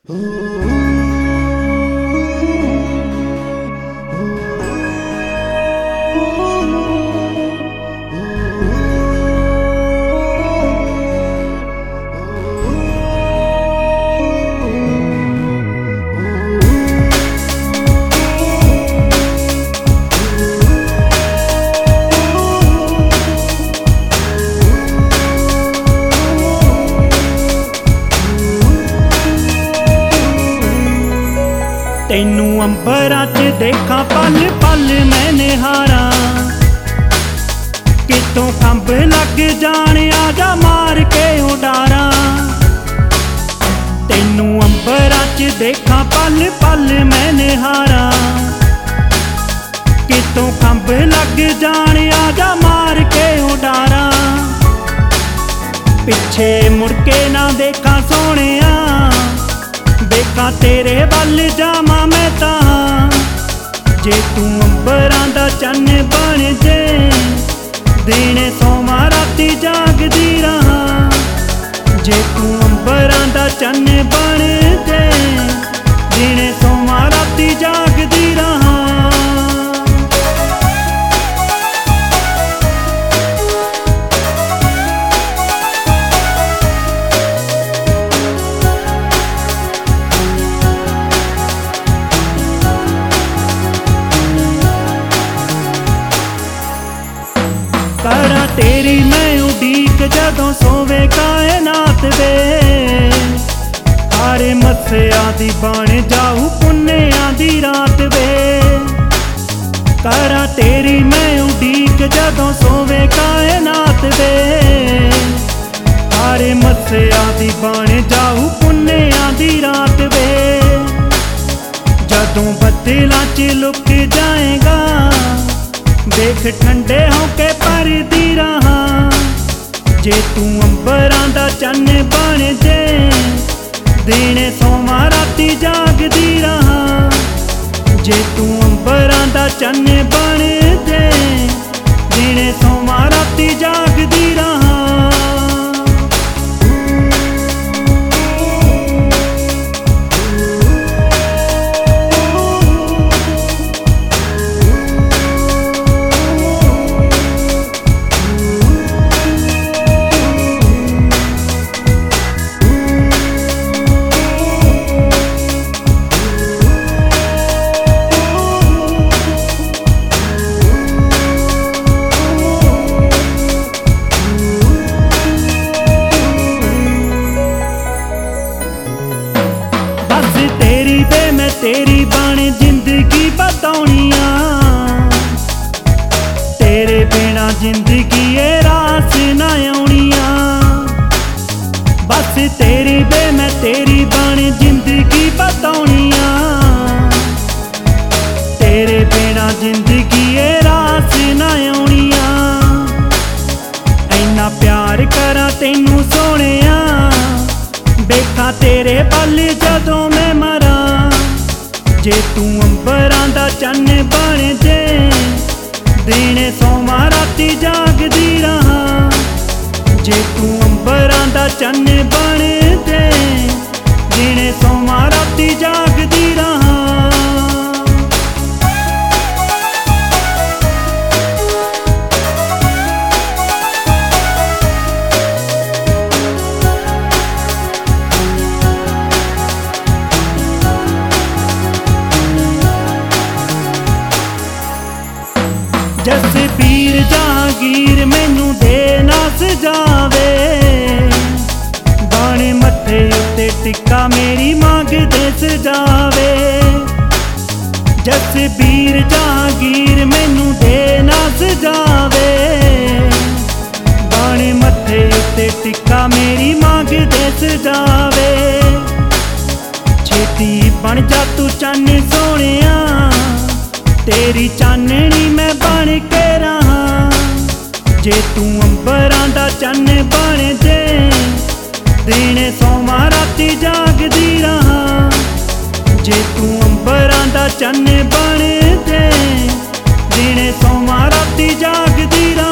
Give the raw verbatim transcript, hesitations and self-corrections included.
तैनू अंबरां च देखा पल पल मैं निहारां, कितों खंभ लग जाण आजा मार के उडारां। तैनू अंबरां च देखा पल पल मैं निहारां, कितों खंभ लग जाण आजा मार के उडारां। पिछे मुड़ के ना देखा सोहणिया, देखा तेरे वल जावां मैं तां। जे तू अंबरां दा चन्न बन जे, दिने सोवां राती जागदी रहां। जे तू अंबरां दा चन्न बन जे, दिने सोवां राती जागदी रहां। करा तेरी मैं उडीक जदों सोवे कायनात वे, हारे मस्सिया दी बन जाऊ पुन्निया दी रात वे। करा तेरी मैं उडीक जदों सोवे कायनात वे, हारे मस्सिया दी बन जाऊ पुन्निया दी रात वे। जदों बदलां च लुक जाएगा, देख ठंडे होके परदी रहा। जे तू अंबरां दा चन्न बन जे, दिने सोवां राती जागदी रहा। जे तू अंबरां दा चन्न बन जे, दिने सोवां राती जागदी रहा। तेरी वे मैं तेरी बन जिंदगी बताउणिया, तेरे बिना जिंदगी ए रास ना आउणिया। बस तेरी वे मैं तेरी बन जिंदगी बताउणिया, तेरे बिना जिंदगी ए रास ना आउणिया। इन्ना प्यार करा तैनू सोहणिया, देखा तेरे पल जदों मैं मरां। जे तू अंबरां दा चन्न बन जे, दिने सोवां राती जागदी रहा। जे तू अंबरां दा चन्न बन जे, दिने सोवां राती जागदी रहा। जसबीर जहांगीर मैनू दे ना सजावे, बाणे मत्थे उत्ते टिक्का मेरी मंगदे सजावे। जसबीर जहांगीर मैनू दे ना सजावे, बाणे मत्थे उत्ते टिक्का मेरी मंगदे सजावे। छेती बन जा तू चन्न सोहणिया, तेरी चाननी मैं बन के रहा। जे तू अंबरां दा चन्न बन जे, दिने सोवां राती जागदी रहा। जे तू अंबरां दा चन्न बन जे, दिने सोवां राती जागदी रहा।